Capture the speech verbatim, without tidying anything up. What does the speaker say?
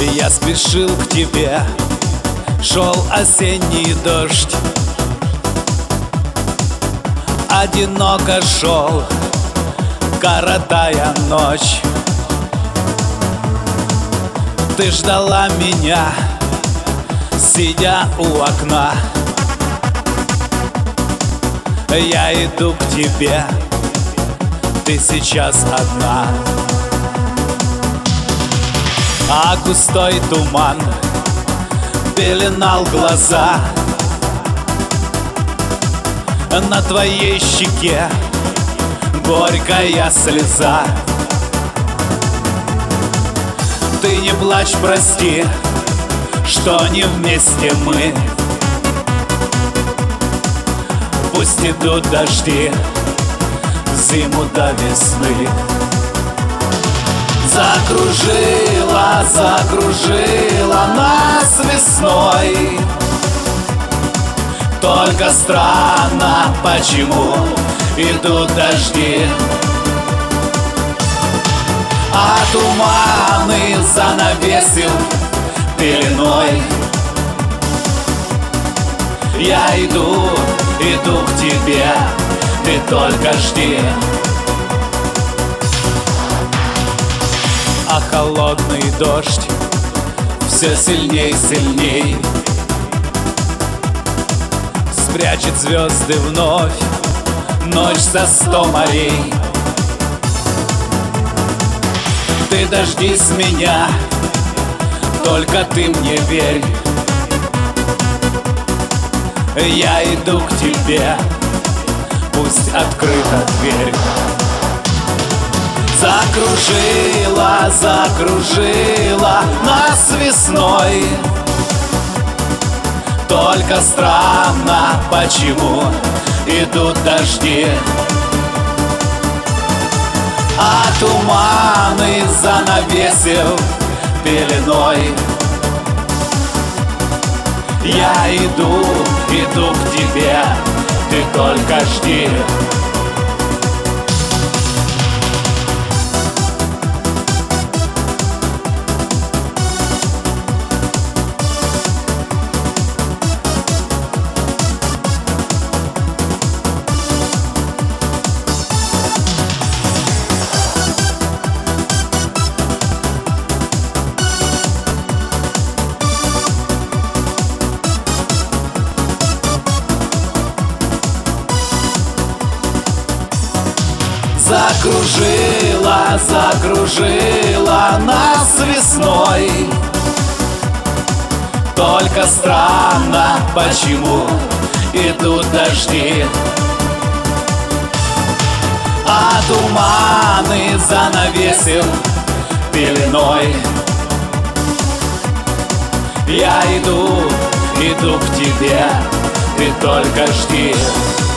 Я спешил к тебе, шел осенний дождь, одиноко шел, коротая ночь. Ты ждала меня, сидя у окна. Я иду к тебе, ты сейчас одна. А густой туман пеленал глаза. На твоей щеке горькая слеза. Ты не плачь, прости, что не вместе мы. Пусть идут дожди, зиму до весны. Закружила, закружила нас весной. Только странно, почему идут дожди, а туманы занавесил пеленой. Я иду, иду к тебе, ты только жди. А холодный дождь все сильней, сильней спрячет звезды вновь, ночь за сто морей. Ты дождись меня, только ты мне верь. Я иду к тебе, пусть открыта дверь. Закружила, закружила нас весной. Только странно, почему идут дожди, а туманы занавесил пеленой. Я иду, иду к тебе, ты только жди. Закружила, закружила нас весной. Только странно, почему идут дожди, а туманы занавесил пеленой. Я иду, иду к тебе, ты только жди.